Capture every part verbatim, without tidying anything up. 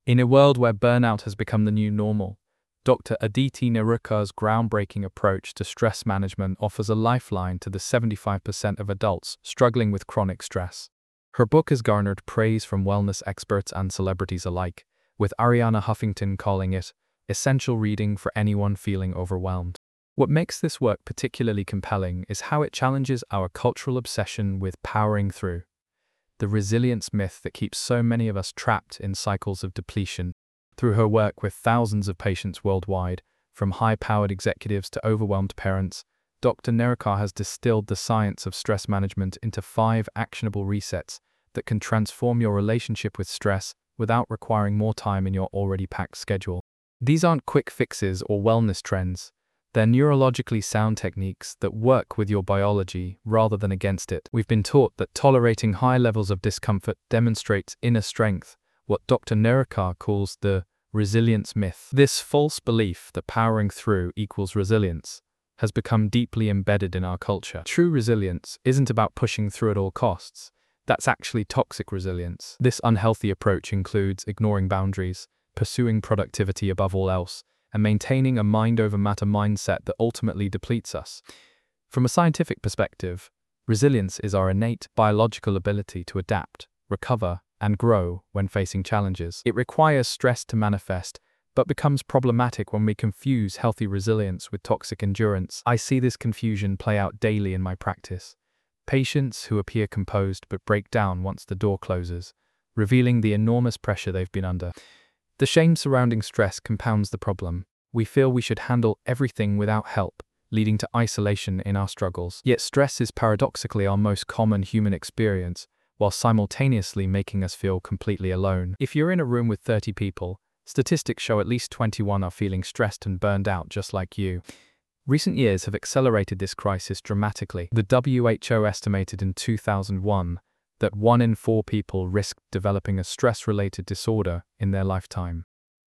In a world where burnout has become the new normal, Doctor Aditi Nerurkar's groundbreaking approach to stress management offers a lifeline to the seventy-five percent of adults struggling with chronic stress. Her book has garnered praise from wellness experts and celebrities alike, with Ariana Huffington calling it essential reading for anyone feeling overwhelmed. What makes this work particularly compelling is how it challenges our cultural obsession with powering through, the resilience myth that keeps so many of us trapped in cycles of depletion. Through her work with thousands of patients worldwide, from high-powered executives to overwhelmed parents, Doctor Nerurkar has distilled the science of stress management into five actionable resets that can transform your relationship with stress without requiring more time in your already packed schedule. These aren't quick fixes or wellness trends. They're neurologically sound techniques that work with your biology rather than against it. We've been taught that tolerating high levels of discomfort demonstrates inner strength, what Doctor Nerurkar calls the resilience myth. This false belief that powering through equals resilience has become deeply embedded in our culture. True resilience isn't about pushing through at all costs. That's actually toxic resilience. This unhealthy approach includes ignoring boundaries, pursuing productivity above all else, and maintaining a mind-over-matter mindset that ultimately depletes us. From a scientific perspective, resilience is our innate biological ability to adapt, recover, and grow when facing challenges. It requires stress to manifest, but becomes problematic when we confuse healthy resilience with toxic endurance. I see this confusion play out daily in my practice. Patients who appear composed but break down once the door closes, revealing the enormous pressure they've been under. The shame surrounding stress compounds the problem. We feel we should handle everything without help, leading to isolation in our struggles. Yet stress is paradoxically our most common human experience, while simultaneously making us feel completely alone. If you're in a room with thirty people, statistics show at least twenty-one are feeling stressed and burned out just like you. Recent years have accelerated this crisis dramatically. The W H O estimated in two thousand one that one in four people risked developing a stress-related disorder in their lifetime.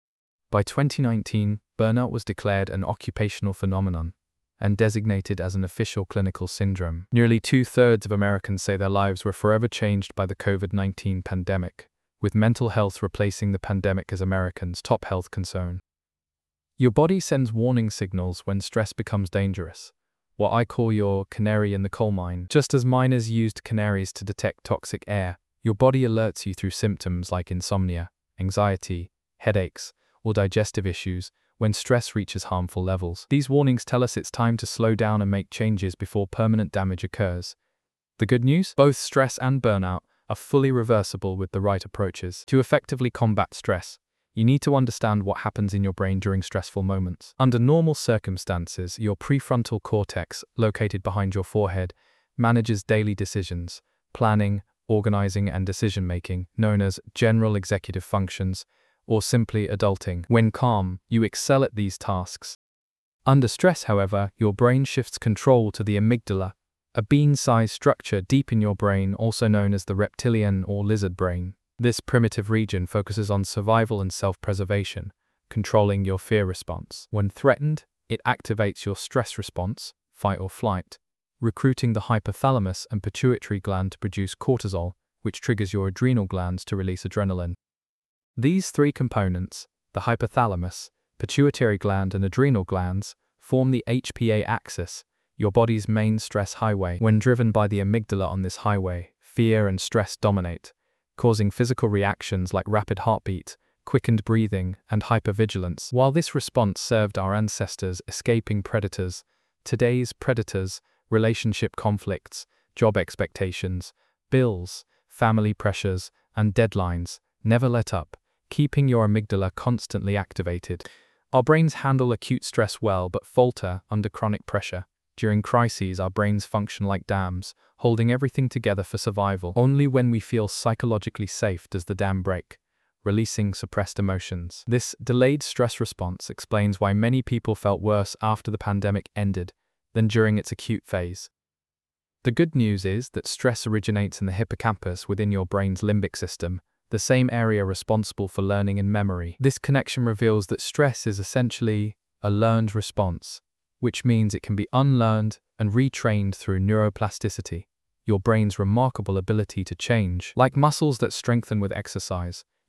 By twenty nineteen, burnout was declared an occupational phenomenon and designated as an official clinical syndrome. Nearly two-thirds of Americans say their lives were forever changed by the COVID nineteen pandemic, with mental health replacing the pandemic as Americans' top health concern. Your body sends warning signals when stress becomes dangerous, what I call your canary in the coal mine. Just as miners used canaries to detect toxic air, your body alerts you through symptoms like insomnia, anxiety, headaches, or digestive issues when stress reaches harmful levels. These warnings tell us it's time to slow down and make changes before permanent damage occurs. The good news? Both stress and burnout are fully reversible with the right approaches. To effectively combat stress, you need to understand what happens in your brain during stressful moments. Under normal circumstances, your prefrontal cortex, located behind your forehead, manages daily decisions, planning, organizing, and decision-making, known as general executive functions, or simply adulting. When calm, you excel at these tasks. Under stress, however, your brain shifts control to the amygdala, a bean-sized structure deep in your brain, also known as the reptilian or lizard brain. This primitive region focuses on survival and self-preservation, controlling your fear response. When threatened, it activates your stress response, fight or flight, recruiting the hypothalamus and pituitary gland to produce cortisol, which triggers your adrenal glands to release adrenaline. These three components, the hypothalamus, pituitary gland and adrenal glands, form the H P A axis, your body's main stress highway. When driven by the amygdala on this highway, fear and stress dominate, causing physical reactions like rapid heartbeat, quickened breathing, and hypervigilance. While this response served our ancestors escaping predators, today's predators, relationship conflicts, job expectations, bills, family pressures, and deadlines, never let up, keeping your amygdala constantly activated. Our brains handle acute stress well but falter under chronic pressure. During crises, our brains function like dams, holding everything together for survival. Only when we feel psychologically safe does the dam break, releasing suppressed emotions. This delayed stress response explains why many people felt worse after the pandemic ended than during its acute phase. The good news is that stress originates in the hippocampus within your brain's limbic system, the same area responsible for learning and memory. This connection reveals that stress is essentially a learned response, which means it can be unlearned and retrained through neuroplasticity, your brain's remarkable ability to change. Like muscles that strengthen with exercise,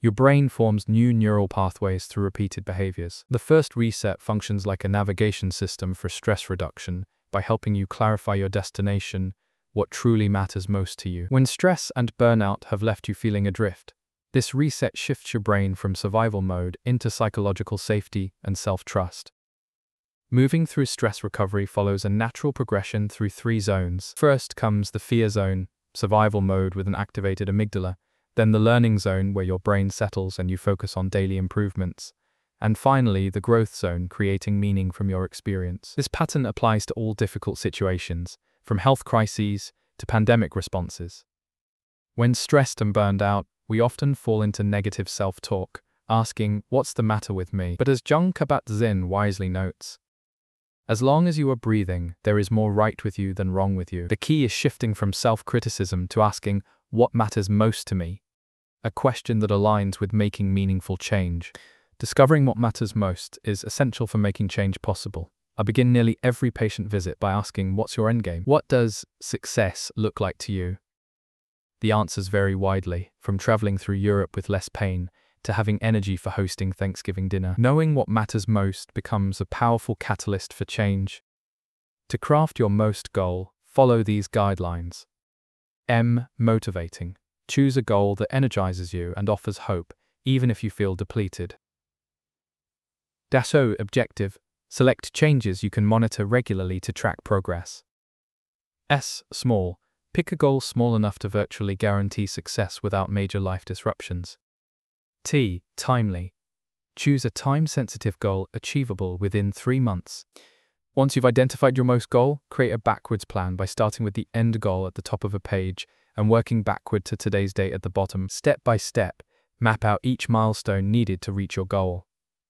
Your brain forms new neural pathways through repeated behaviors. The first reset functions like a navigation system for stress reduction by helping you clarify your destination, what truly matters most to you. When stress and burnout have left you feeling adrift, this reset shifts your brain from survival mode into psychological safety and self-trust. Moving through stress recovery follows a natural progression through three zones. First comes the fear zone, survival mode with an activated amygdala, then the learning zone where your brain settles and you focus on daily improvements, and finally the growth zone, creating meaning from your experience. This pattern applies to all difficult situations, from health crises to pandemic responses. When stressed and burned out, we often fall into negative self-talk, asking, "What's the matter with me?" But as Jung Kabat-Zinn wisely notes, as long as you are breathing, there is more right with you than wrong with you. The key is shifting from self-criticism to asking, "What matters most to me?" A question that aligns with making meaningful change. Discovering what matters most is essential for making change possible. I begin nearly every patient visit by asking, "What's your endgame? What does success look like to you?" The answers vary widely, from traveling through Europe with less pain to having energy for hosting Thanksgiving dinner. Knowing what matters most becomes a powerful catalyst for change. To craft your most goal, follow these guidelines. M. Motivating. Choose a goal that energizes you and offers hope, even if you feel depleted. Dash O. Objective. Select changes you can monitor regularly to track progress. S. Small. Pick a goal small enough to virtually guarantee success without major life disruptions. T. Timely. Choose a time-sensitive goal achievable within three months. Once you've identified your most goal, create a backwards plan by starting with the end goal at the top of a page and working backward to today's date at the bottom. Step by step, map out each milestone needed to reach your goal.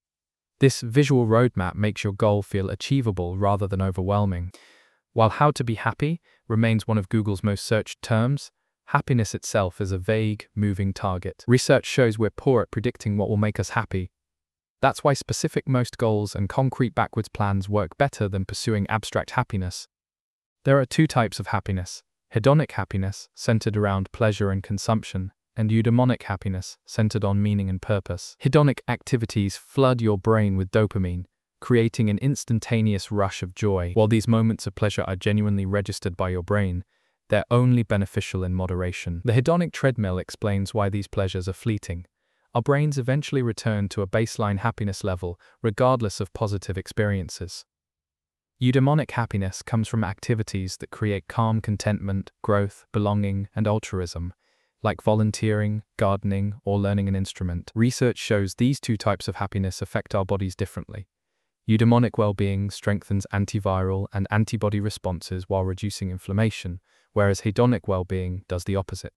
This visual roadmap makes your goal feel achievable rather than overwhelming. While how to be happy remains one of Google's most searched terms, happiness itself is a vague, moving target. Research shows we're poor at predicting what will make us happy. That's why specific most goals and concrete backwards plans work better than pursuing abstract happiness. There are two types of happiness: hedonic happiness, centered around pleasure and consumption, and eudaimonic happiness, centered on meaning and purpose. Hedonic activities flood your brain with dopamine, creating an instantaneous rush of joy. While these moments of pleasure are genuinely registered by your brain, they're only beneficial in moderation. The hedonic treadmill explains why these pleasures are fleeting. Our brains eventually return to a baseline happiness level, regardless of positive experiences. Eudaimonic happiness comes from activities that create calm contentment, growth, belonging, and altruism, like volunteering, gardening, or learning an instrument. Research shows these two types of happiness affect our bodies differently. Eudaimonic well-being strengthens antiviral and antibody responses while reducing inflammation, whereas hedonic well-being does the opposite.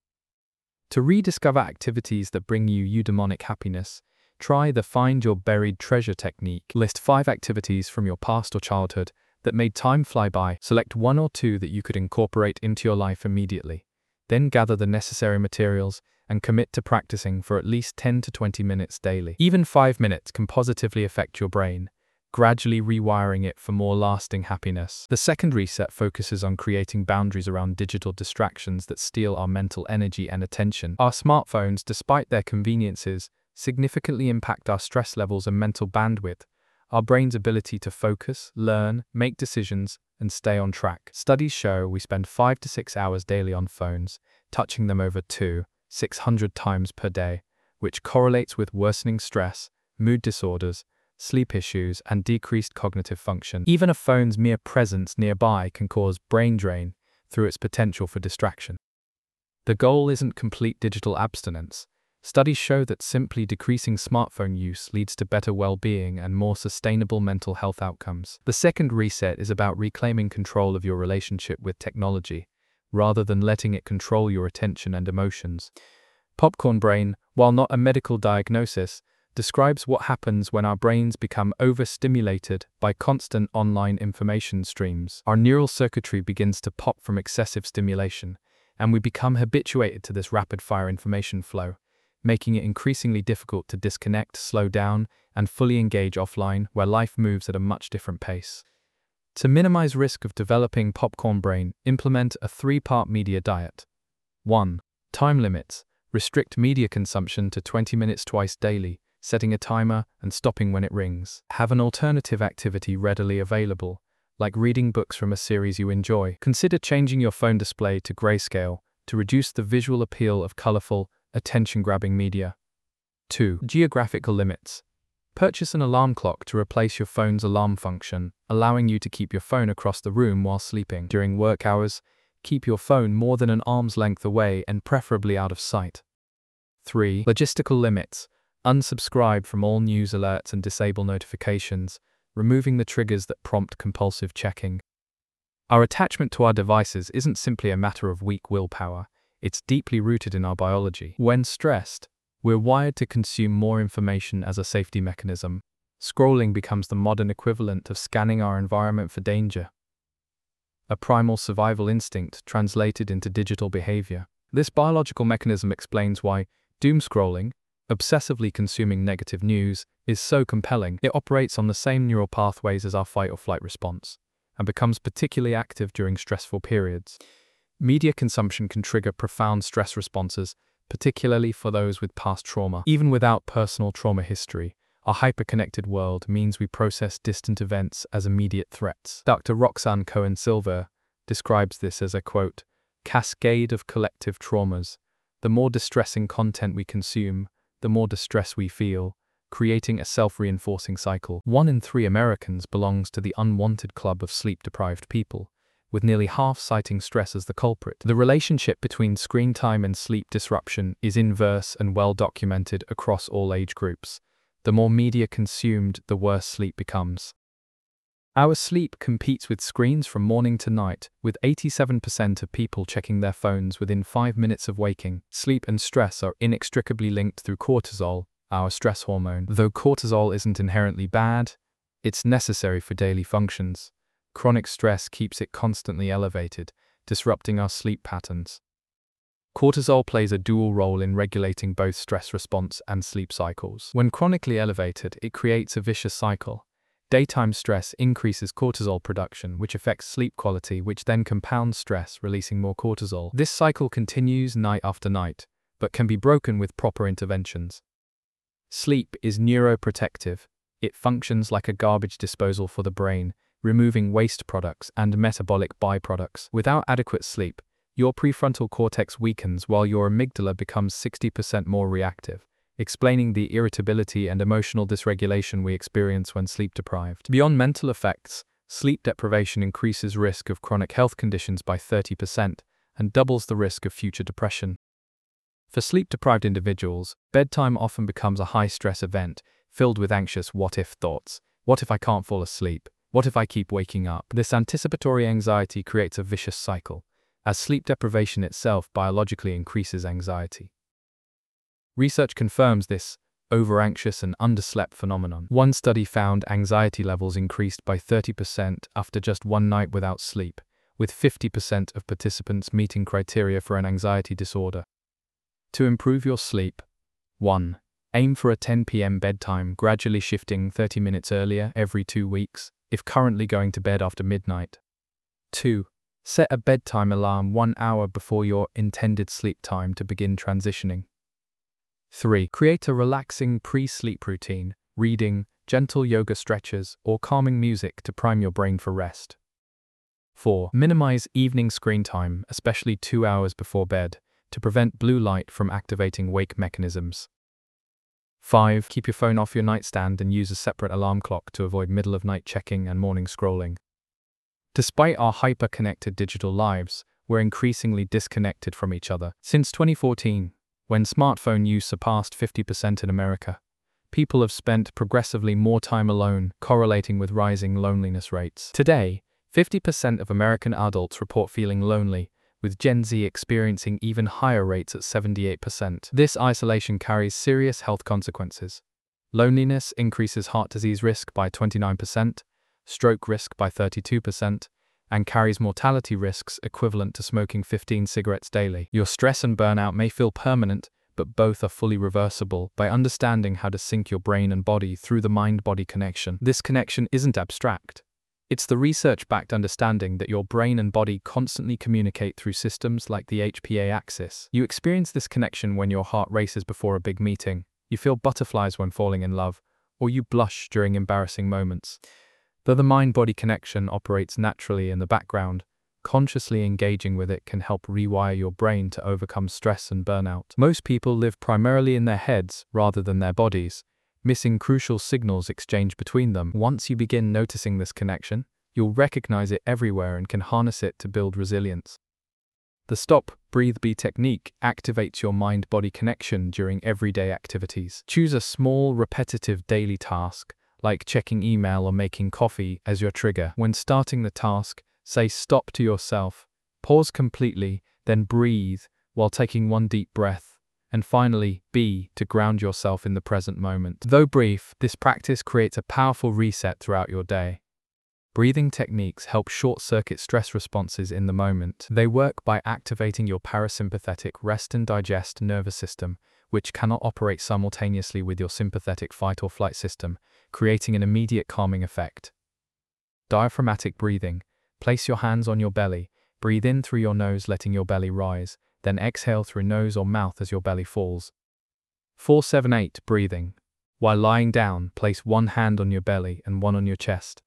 To rediscover activities that bring you eudaimonic happiness, try the Find Your Buried Treasure technique. List five activities from your past or childhood that made time fly by. Select one or two that you could incorporate into your life immediately. Then gather the necessary materials and commit to practicing for at least ten to twenty minutes daily. Even five minutes can positively affect your brain, gradually rewiring it for more lasting happiness. The second reset focuses on creating boundaries around digital distractions that steal our mental energy and attention. Our smartphones, despite their conveniences, significantly impact our stress levels and mental bandwidth, our brain's ability to focus, learn, make decisions, and stay on track. Studies show we spend five to six hours daily on phones, touching them over two, six hundred times per day, which correlates with worsening stress, mood disorders, sleep issues, and decreased cognitive function. Even a phone's mere presence nearby can cause brain drain through its potential for distraction. The goal isn't complete digital abstinence. Studies show that simply decreasing smartphone use leads to better well-being and more sustainable mental health outcomes. The second reset is about reclaiming control of your relationship with technology, rather than letting it control your attention and emotions. Popcorn brain, while not a medical diagnosis, describes what happens when our brains become overstimulated by constant online information streams. Our neural circuitry begins to pop from excessive stimulation, and we become habituated to this rapid-fire information flow, making it increasingly difficult to disconnect, slow down, and fully engage offline, where life moves at a much different pace. To minimize risk of developing popcorn brain, implement a three-part media diet. one. Time limits. Restrict media consumption to twenty minutes twice daily, setting a timer and stopping when it rings. Have an alternative activity readily available, like reading books from a series you enjoy. Consider changing your phone display to grayscale to reduce the visual appeal of colorful, attention-grabbing media. two. Geographical limits. Purchase an alarm clock to replace your phone's alarm function, allowing you to keep your phone across the room while sleeping. During work hours, keep your phone more than an arm's length away and preferably out of sight. three. Logistical limits. Unsubscribe from all news alerts and disable notifications, removing the triggers that prompt compulsive checking. Our attachment to our devices isn't simply a matter of weak willpower, it's deeply rooted in our biology. When stressed, we're wired to consume more information as a safety mechanism. Scrolling becomes the modern equivalent of scanning our environment for danger. A primal survival instinct translated into digital behavior. This biological mechanism explains why doom scrolling, obsessively consuming negative news, is so compelling. It operates on the same neural pathways as our fight or flight response, and becomes particularly active during stressful periods. Media consumption can trigger profound stress responses, particularly for those with past trauma. Even without personal trauma history, our hyperconnected world means we process distant events as immediate threats. Doctor Roxanne Cohen-Silver describes this as a, quote, cascade of collective traumas. The more distressing content we consume, the more distress we feel, creating a self-reinforcing cycle. One in three Americans belongs to the unwanted club of sleep-deprived people, with nearly half citing stress as the culprit. The relationship between screen time and sleep disruption is inverse and well documented across all age groups. The more media consumed, the worse sleep becomes. Our sleep competes with screens from morning to night, with eighty-seven percent of people checking their phones within five minutes of waking. Sleep and stress are inextricably linked through cortisol, our stress hormone. Though cortisol isn't inherently bad, it's necessary for daily functions. Chronic stress keeps it constantly elevated, disrupting our sleep patterns. Cortisol plays a dual role in regulating both stress response and sleep cycles. When chronically elevated, it creates a vicious cycle. Daytime stress increases cortisol production, which affects sleep quality, which then compounds stress, releasing more cortisol. This cycle continues night after night, but can be broken with proper interventions. Sleep is neuroprotective. It functions like a garbage disposal for the brain, removing waste products and metabolic byproducts. Without adequate sleep, your prefrontal cortex weakens while your amygdala becomes sixty percent more reactive, explaining the irritability and emotional dysregulation we experience when sleep deprived. Beyond mental effects, sleep deprivation increases risk of chronic health conditions by thirty percent and doubles the risk of future depression. For sleep-deprived individuals, bedtime often becomes a high-stress event, filled with anxious what-if thoughts. What if I can't fall asleep? What if I keep waking up? This anticipatory anxiety creates a vicious cycle, as sleep deprivation itself biologically increases anxiety. Research confirms this over-anxious and underslept phenomenon. One study found anxiety levels increased by thirty percent after just one night without sleep, with fifty percent of participants meeting criteria for an anxiety disorder. To improve your sleep, one. Aim for a ten p m bedtime, gradually shifting thirty minutes earlier every two weeks, if currently going to bed after midnight. two. Set a bedtime alarm one hour before your intended sleep time to begin transitioning. three. Create a relaxing pre-sleep routine, reading, gentle yoga stretches, or calming music to prime your brain for rest. four. Minimize evening screen time, especially two hours before bed, to prevent blue light from activating wake mechanisms. five. Keep your phone off your nightstand and use a separate alarm clock to avoid middle-of-night checking and morning scrolling. Despite our hyper-connected digital lives, we're increasingly disconnected from each other. Since twenty fourteen, when smartphone use surpassed fifty percent in America, people have spent progressively more time alone, correlating with rising loneliness rates. Today, fifty percent of American adults report feeling lonely, with Gen Z experiencing even higher rates at seventy-eight percent. This isolation carries serious health consequences. Loneliness increases heart disease risk by twenty-nine percent, stroke risk by thirty-two percent, and carries mortality risks equivalent to smoking fifteen cigarettes daily. Your stress and burnout may feel permanent, but both are fully reversible by understanding how to sync your brain and body through the mind-body connection. This connection isn't abstract. It's the research-backed understanding that your brain and body constantly communicate through systems like the H P A axis. You experience this connection when your heart races before a big meeting, you feel butterflies when falling in love, or you blush during embarrassing moments. Though the mind-body connection operates naturally in the background, consciously engaging with it can help rewire your brain to overcome stress and burnout. Most people live primarily in their heads rather than their bodies, missing crucial signals exchanged between them. Once you begin noticing this connection, you'll recognize it everywhere and can harness it to build resilience. The Stop, Breathe, Be technique activates your mind-body connection during everyday activities. Choose a small, repetitive daily task, like checking email or making coffee, as your trigger. When starting the task, say stop to yourself, pause completely, then breathe while taking one deep breath, and finally, be to ground yourself in the present moment. Though brief, this practice creates a powerful reset throughout your day. Breathing techniques help short-circuit stress responses in the moment. They work by activating your parasympathetic rest and digest nervous system, which cannot operate simultaneously with your sympathetic fight or flight system, creating an immediate calming effect. Diaphragmatic breathing. Place your hands on your belly, breathe in through your nose letting your belly rise, then exhale through nose or mouth as your belly falls. four seven eight breathing. While lying down, place one hand on your belly and one on your chest.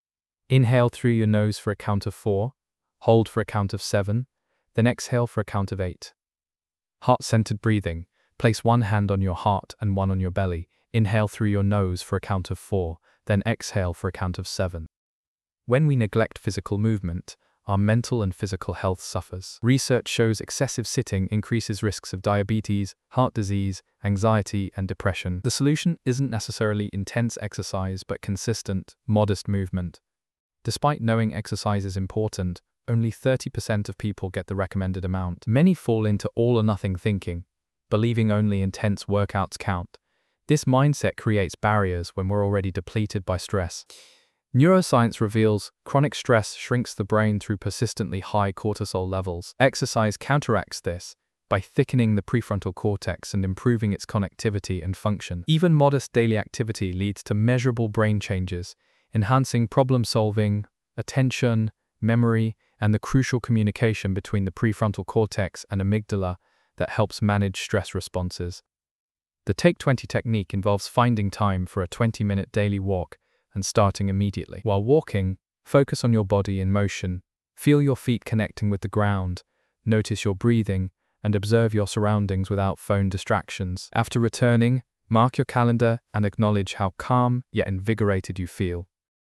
Inhale through your nose for a count of four, hold for a count of seven, then exhale for a count of eight. Heart-centered breathing. Place one hand on your heart and one on your belly, inhale through your nose for a count of four, then exhale for a count of seven. When we neglect physical movement, our mental and physical health suffers. Research shows excessive sitting increases risks of diabetes, heart disease, anxiety, and depression. The solution isn't necessarily intense exercise but consistent, modest movement. Despite knowing exercise is important, only thirty percent of people get the recommended amount. Many fall into all-or-nothing thinking, believing only intense workouts count. This mindset creates barriers when we're already depleted by stress. Neuroscience reveals chronic stress shrinks the brain through persistently high cortisol levels. Exercise counteracts this by thickening the prefrontal cortex and improving its connectivity and function. Even modest daily activity leads to measurable brain changes, enhancing problem-solving, attention, memory, and the crucial communication between the prefrontal cortex and amygdala that helps manage stress responses. The Take twenty technique involves finding time for a twenty-minute daily walk and starting immediately. While walking, focus on your body in motion, feel your feet connecting with the ground, notice your breathing, and observe your surroundings without phone distractions. After returning, mark your calendar and acknowledge how calm yet invigorated you feel.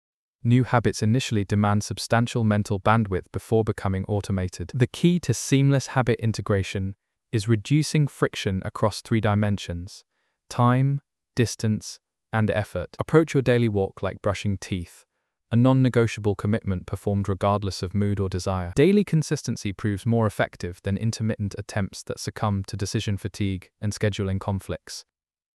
New habits initially demand substantial mental bandwidth before becoming automated. The key to seamless habit integration is reducing friction across three dimensions: time, distance, and effort. Approach your daily walk like brushing teeth, a non-negotiable commitment performed regardless of mood or desire. Daily consistency proves more effective than intermittent attempts that succumb to decision fatigue and scheduling conflicts.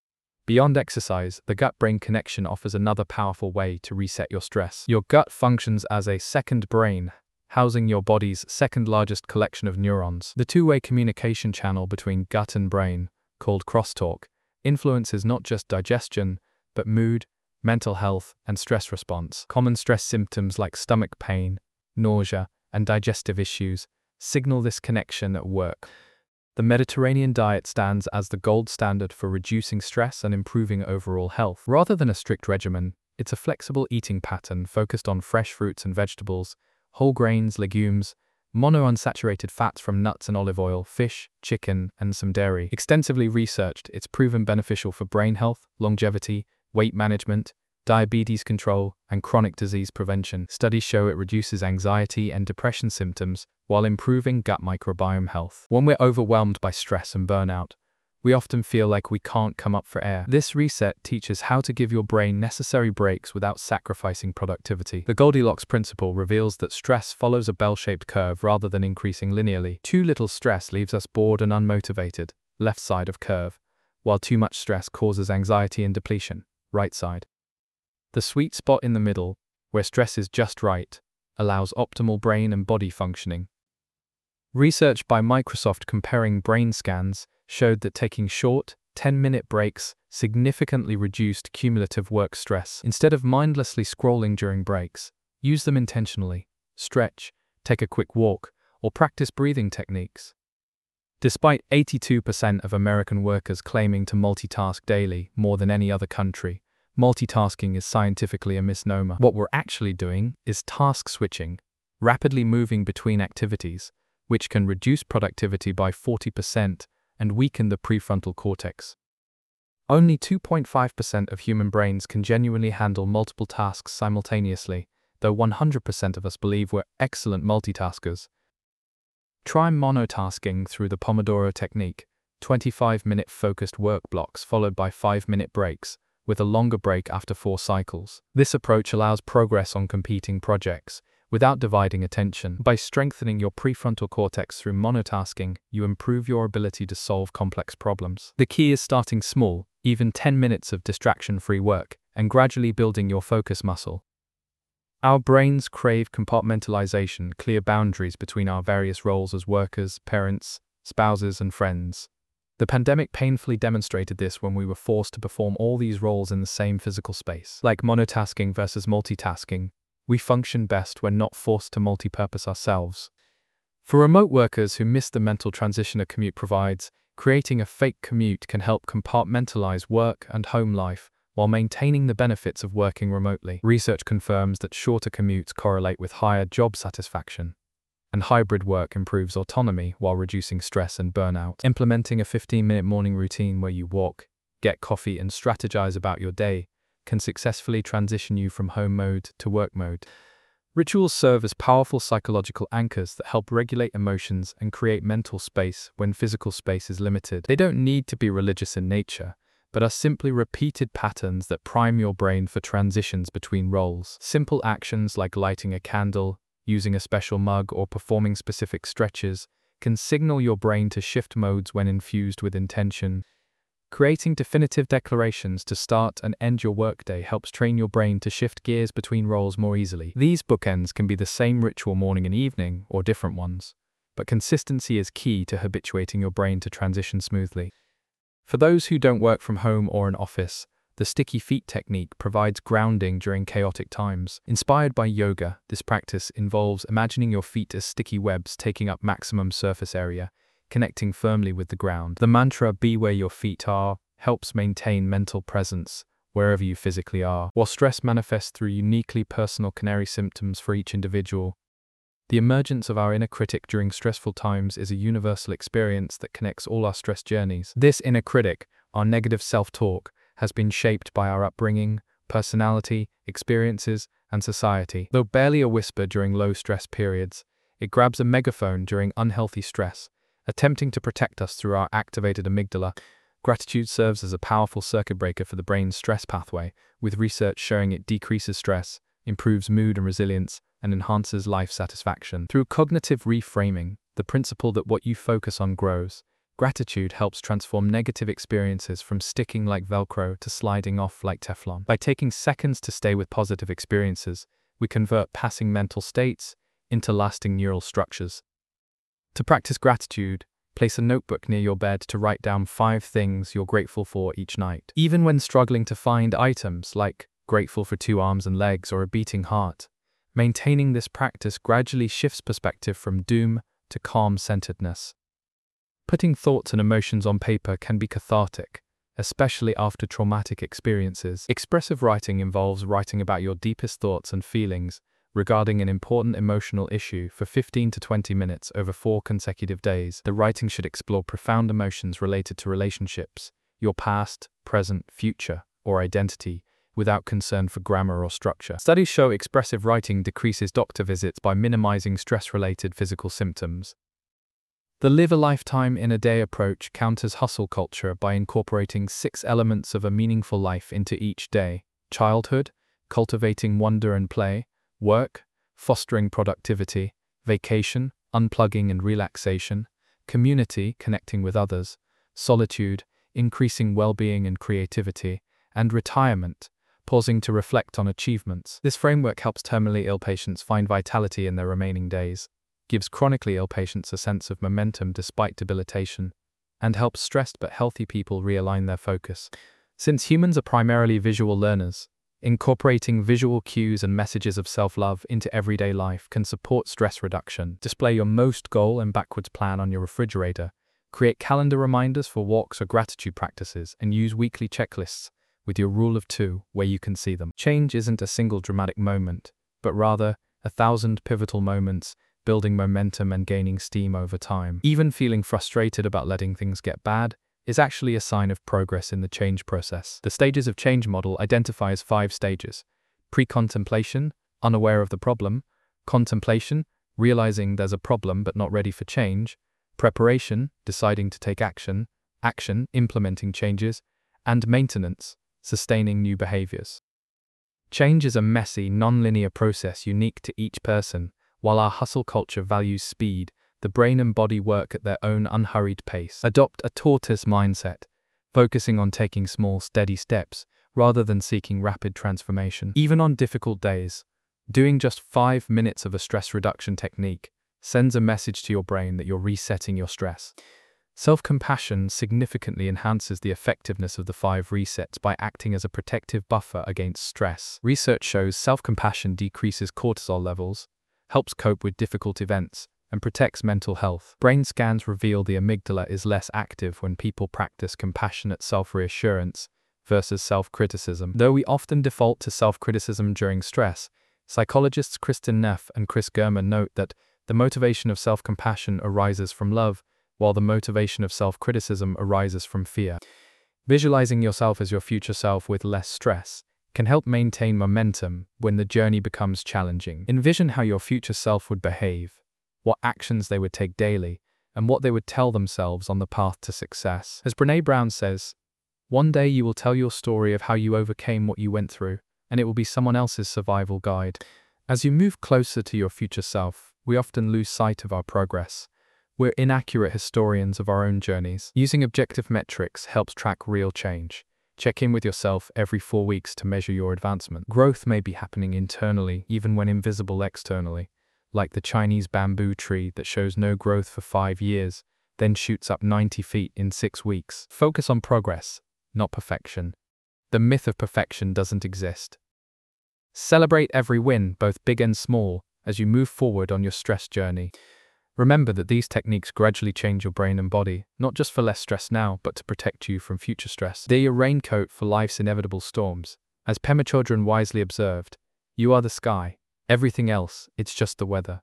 Beyond exercise, the gut-brain connection offers another powerful way to reset your stress. Your gut functions as a second brain, housing your body's second-largest collection of neurons. The two-way communication channel between gut and brain, called crosstalk, influences not just digestion, but mood, mental health, and stress response. Common stress symptoms like stomach pain, nausea, and digestive issues signal this connection at work. The Mediterranean diet stands as the gold standard for reducing stress and improving overall health. Rather than a strict regimen, it's a flexible eating pattern focused on fresh fruits and vegetables, whole grains, legumes, monounsaturated fats from nuts and olive oil, fish, chicken, and some dairy. Extensively researched, it's proven beneficial for brain health, longevity, weight management, diabetes control, and chronic disease prevention. Studies show it reduces anxiety and depression symptoms while improving gut microbiome health. When we're overwhelmed by stress and burnout, we often feel like we can't come up for air. This reset teaches how to give your brain necessary breaks without sacrificing productivity. The Goldilocks principle reveals that stress follows a bell-shaped curve rather than increasing linearly. Too little stress leaves us bored and unmotivated, left side of curve, while too much stress causes anxiety and depletion, right side. The sweet spot in the middle, where stress is just right, allows optimal brain and body functioning. Research by Microsoft comparing brain scans showed that taking short, ten-minute breaks significantly reduced cumulative work stress. Instead of mindlessly scrolling during breaks, Use them intentionally. Stretch, take a quick walk, or practice breathing techniques. Despite eighty-two percent of American workers claiming to multitask daily, more than any other country, multitasking is scientifically a misnomer. What we're actually doing is task switching, rapidly moving between activities, which can reduce productivity by forty percent and weaken the prefrontal cortex. Only two point five percent of human brains can genuinely handle multiple tasks simultaneously, though one hundred percent of us believe we're excellent multitaskers. Try monotasking through the Pomodoro technique, twenty-five minute focused work blocks followed by five minute breaks, with a longer break after four cycles. This approach allows progress on competing projects, without dividing attention. By strengthening your prefrontal cortex through monotasking, you improve your ability to solve complex problems. The key is starting small, even ten minutes of distraction-free work, and gradually building your focus muscle. Our brains crave compartmentalization, clear boundaries between our various roles as workers, parents, spouses, and friends. The pandemic painfully demonstrated this when we were forced to perform all these roles in the same physical space. Like monotasking versus multitasking, we function best when not forced to multipurpose ourselves. For remote workers who miss the mental transition a commute provides, creating a fake commute can help compartmentalize work and home life while maintaining the benefits of working remotely. Research confirms that shorter commutes correlate with higher job satisfaction, and hybrid work improves autonomy while reducing stress and burnout. Implementing a fifteen minute morning routine where you walk, get coffee, and strategize about your day can successfully transition you from home mode to work mode. Rituals serve as powerful psychological anchors that help regulate emotions and create mental space when physical space is limited. They don't need to be religious in nature, but are simply repeated patterns that prime your brain for transitions between roles. Simple actions like lighting a candle, using a special mug, or performing specific stretches can signal your brain to shift modes when infused with intention. Creating definitive declarations to start and end your workday helps train your brain to shift gears between roles more easily. These bookends can be the same ritual morning and evening, or different ones, but consistency is key to habituating your brain to transition smoothly. For those who don't work from home or an office, the sticky feet technique provides grounding during chaotic times. Inspired by yoga, this practice involves imagining your feet as sticky webs taking up maximum surface area, connecting firmly with the ground. The mantra, "Be where your feet are," helps maintain mental presence wherever you physically are. While stress manifests through uniquely personal canary symptoms for each individual, the emergence of our inner critic during stressful times is a universal experience that connects all our stress journeys. This inner critic, our negative self-talk, has been shaped by our upbringing, personality, experiences, and society. Though barely a whisper during low-stress periods, it grabs a megaphone during unhealthy stress, attempting to protect us through our activated amygdala. Gratitude serves as a powerful circuit breaker for the brain's stress pathway, with research showing it decreases stress, improves mood and resilience, and enhances life satisfaction. Through cognitive reframing, the principle that what you focus on grows, gratitude helps transform negative experiences from sticking like Velcro to sliding off like Teflon. By taking seconds to stay with positive experiences, we convert passing mental states into lasting neural structures. To practice gratitude, place a notebook near your bed to write down five things you're grateful for each night. Even when struggling to find items like grateful for two arms and legs or a beating heart, maintaining this practice gradually shifts perspective from doom to calm-centeredness. Putting thoughts and emotions on paper can be cathartic, especially after traumatic experiences. Expressive writing involves writing about your deepest thoughts and feelings regarding an important emotional issue for fifteen to twenty minutes over four consecutive days. The writing should explore profound emotions related to relationships, your past, present, future, or identity, without concern for grammar or structure. Studies show expressive writing decreases doctor visits by minimizing stress-related physical symptoms. The Live a Lifetime in a Day approach counters hustle culture by incorporating six elements of a meaningful life into each day: childhood, cultivating wonder and play; work, fostering productivity; vacation, unplugging and relaxation; community, connecting with others; solitude, increasing well-being and creativity; and retirement, pausing to reflect on achievements. This framework helps terminally ill patients find vitality in their remaining days, gives chronically ill patients a sense of momentum despite debilitation, and helps stressed but healthy people realign their focus. Since humans are primarily visual learners, Incorporating visual cues and messages of self-love into everyday life can support stress reduction. Display your most goal and backwards plan on your refrigerator. Create calendar reminders for walks or gratitude practices, and use weekly checklists with your rule of two where you can see them. Change isn't a single dramatic moment, but rather a thousand pivotal moments, building momentum and gaining steam over time. Even feeling frustrated about letting things get bad is actually a sign of progress in the change process. The stages of change model identifies five stages: pre-contemplation, unaware of the problem; contemplation, realizing there's a problem but not ready for change; preparation, deciding to take action; action, implementing changes; and maintenance, sustaining new behaviors. Change is a messy, non-linear process unique to each person. While our hustle culture values speed, the brain and body work at their own unhurried pace. Adopt a tortoise mindset, focusing on taking small, steady steps rather than seeking rapid transformation. Even on difficult days, doing just five minutes of a stress reduction technique sends a message to your brain that you're resetting your stress. Self-compassion significantly enhances the effectiveness of the five resets by acting as a protective buffer against stress. Research shows self-compassion decreases cortisol levels, helps cope with difficult events, and protects mental health. Brain scans reveal the amygdala is less active when people practice compassionate self-reassurance versus self-criticism. Though we often default to self-criticism during stress, psychologists Kristin Neff and Chris Germer note that the motivation of self-compassion arises from love, while the motivation of self-criticism arises from fear. Visualizing yourself as your future self with less stress can help maintain momentum when the journey becomes challenging. Envision how your future self would behave, what actions they would take daily, and what they would tell themselves on the path to success. As Brené Brown says, one day you will tell your story of how you overcame what you went through, and it will be someone else's survival guide. As you move closer to your future self, we often lose sight of our progress. We're inaccurate historians of our own journeys. Using objective metrics helps track real change. Check in with yourself every four weeks to measure your advancement. Growth may be happening internally, even when invisible externally, like the Chinese bamboo tree that shows no growth for five years, then shoots up ninety feet in six weeks. Focus on progress, not perfection. The myth of perfection doesn't exist. Celebrate every win, both big and small, as you move forward on your stress journey. Remember that these techniques gradually change your brain and body, not just for less stress now, but to protect you from future stress. They're your raincoat for life's inevitable storms. As Pema Chodron wisely observed, you are the sky. Everything else, it's just the weather.